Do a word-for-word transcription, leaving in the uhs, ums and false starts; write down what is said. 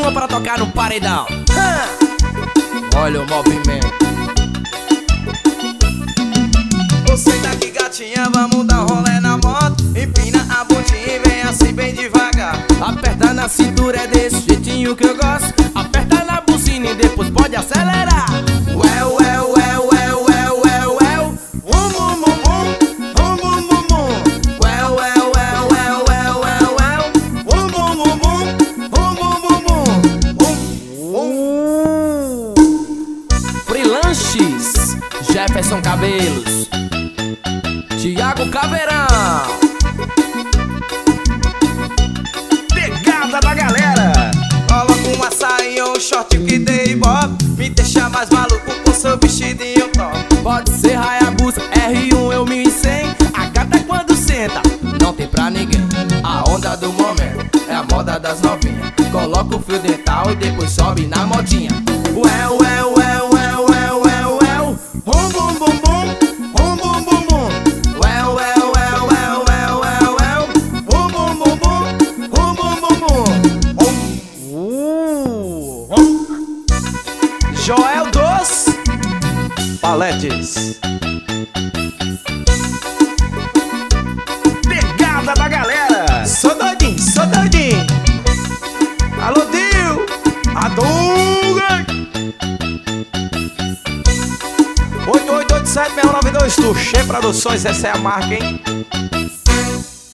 som pra tocar no paredão. Olha o movimento. Você daqui, gatinha, vamos dar um rolê na moto. Empina a bundinha e vem assim bem devagar. Aperta na cintura, é desse jeitinho que eu gosto. Aperta na buzina e depois pode acelerar. Well, well, well, well, well, well, well. Bum, bum, bum, bum. Bum, bum, bum, bum. Well, well, well, well, well, well, well. Bum, bum, bum, bum. Bum, bum, bum, bum. Bum, bum. Freelanches, Jefferson Cabelos, Thiago Caveirão. Pegada da galera. Coloca um açaí ou um short que dei bop. Me deixa mais maluco com seu vestidinho top. Pode ser Hayabusa, R um eu mil e cem. A gata quando senta, não tem pra ninguém. A onda do momento é a moda das novinhas. Coloca o fio dental e depois sobe na modinha. Well, well, well, well, well, well, well. Bum, bum, bum, bum. Bum, bum, bum, bum. Well, well, well, well, well, well, well. Bum, bum, bum, bum. Bum, bum, bum, bum. Bum. Uh. Joel dos Paletes. Pegada da galera. Sou doidinho, sou doidinho. Alô, Dio. Adunga. oito oito oito sete seis nove dois Tuxê Produções, essa é a marca, hein?